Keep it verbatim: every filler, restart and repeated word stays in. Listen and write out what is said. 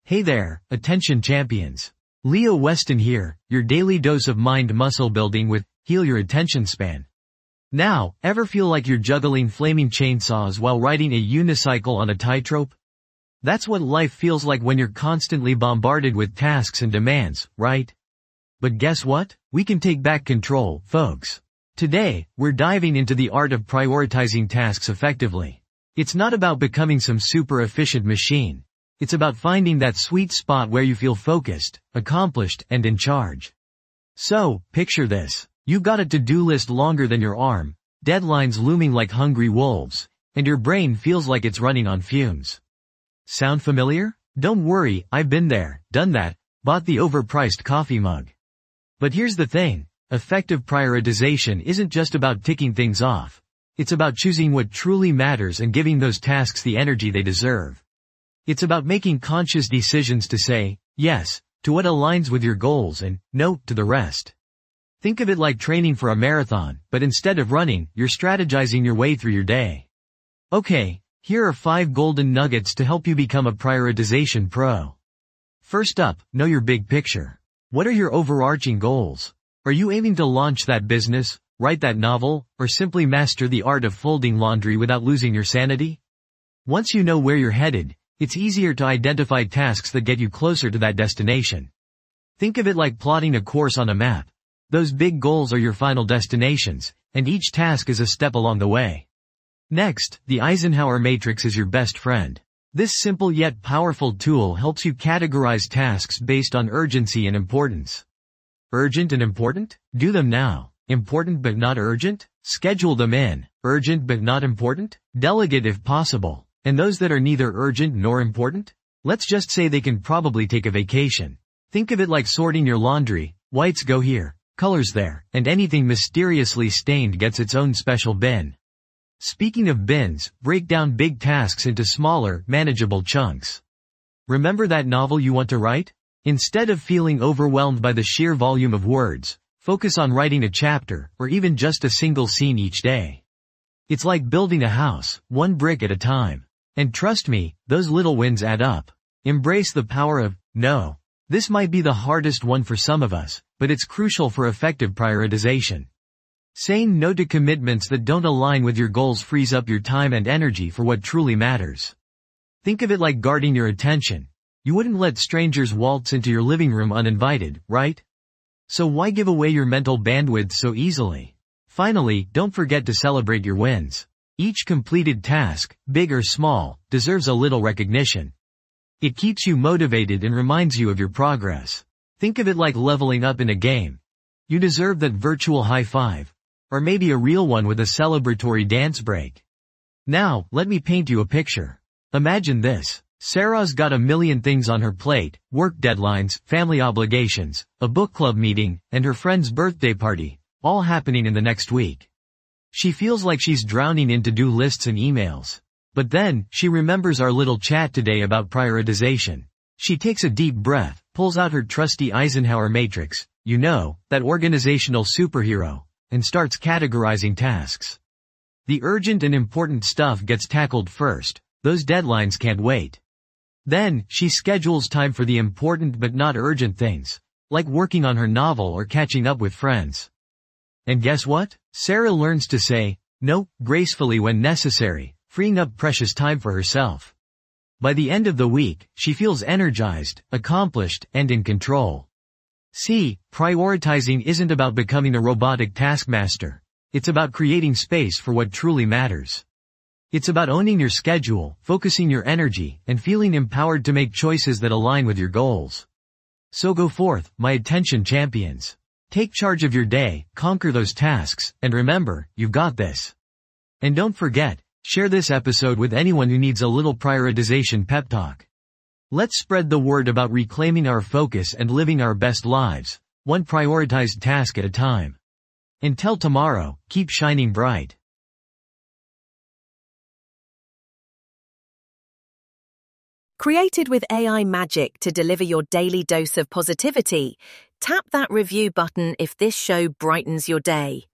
Hey there, attention champions. Leo Weston here, your daily dose of mind muscle building with Heal Your Attention Span. Now, ever feel like you're juggling flaming chainsaws while riding a unicycle on a tightrope? That's what life feels like when you're constantly bombarded with tasks and demands, right? But guess what? We can take back control, folks. Today, we're diving into the art of prioritizing tasks effectively. It's not about becoming some super efficient machine. It's about finding that sweet spot where you feel focused, accomplished, and in charge. So, picture this. You've got a to-do list longer than your arm, deadlines looming like hungry wolves, and your brain feels like it's running on fumes. Sound familiar? Don't worry, I've been there, done that, bought the overpriced coffee mug. But here's the thing, effective prioritization isn't just about ticking things off. It's about choosing what truly matters and giving those tasks the energy they deserve. It's about making conscious decisions to say, yes, to what aligns with your goals and, no, to the rest. Think of it like training for a marathon, but instead of running, you're strategizing your way through your day. Okay, here are five golden nuggets to help you become a prioritization pro. First up, know your big picture. What are your overarching goals? Are you aiming to launch that business, write that novel, or simply master the art of folding laundry without losing your sanity? Once you know where you're headed, it's easier to identify tasks that get you closer to that destination. Think of it like plotting a course on a map. Those big goals are your final destinations, and each task is a step along the way. Next, the Eisenhower Matrix is your best friend. This simple yet powerful tool helps you categorize tasks based on urgency and importance. Urgent and important? Do them now. Important but not urgent? Schedule them in. Urgent but not important? Delegate if possible. And those that are neither urgent nor important? Let's just say they can probably take a vacation. Think of it like sorting your laundry, whites go here, colors there, and anything mysteriously stained gets its own special bin. Speaking of bins, break down big tasks into smaller, manageable chunks. Remember that novel you want to write? Instead of feeling overwhelmed by the sheer volume of words, focus on writing a chapter, or even just a single scene each day. It's like building a house, one brick at a time. And trust me, those little wins add up. Embrace the power of no. This might be the hardest one for some of us, but it's crucial for effective prioritization. Saying no to commitments that don't align with your goals frees up your time and energy for what truly matters. Think of it like guarding your attention. You wouldn't let strangers waltz into your living room uninvited, right? So why give away your mental bandwidth so easily? Finally, don't forget to celebrate your wins. Each completed task, big or small, deserves a little recognition. It keeps you motivated and reminds you of your progress. Think of it like leveling up in a game. You deserve that virtual high five. Or maybe a real one with a celebratory dance break. Now, let me paint you a picture. Imagine this. Sarah's got a million things on her plate, work deadlines, family obligations, a book club meeting, and her friend's birthday party, all happening in the next week. She feels like she's drowning in to-do lists and emails. But then, she remembers our little chat today about prioritization. She takes a deep breath, pulls out her trusty Eisenhower Matrix, you know, that organizational superhero, and starts categorizing tasks. The urgent and important stuff gets tackled first. Those deadlines can't wait. Then, she schedules time for the important but not urgent things, like working on her novel or catching up with friends. And guess what? Sarah learns to say no gracefully when necessary, freeing up precious time for herself. By the end of the week, she feels energized, accomplished, and in control. See, prioritizing isn't about becoming a robotic taskmaster. It's about creating space for what truly matters. It's about owning your schedule, focusing your energy, and feeling empowered to make choices that align with your goals. So go forth, my attention champions. Take charge of your day, conquer those tasks, and remember, you've got this. And don't forget, share this episode with anyone who needs a little prioritization pep talk. Let's spread the word about reclaiming our focus and living our best lives, one prioritized task at a time. Until tomorrow, keep shining bright. Created with A I magic to deliver your daily dose of positivity, tap that review button if this show brightens your day.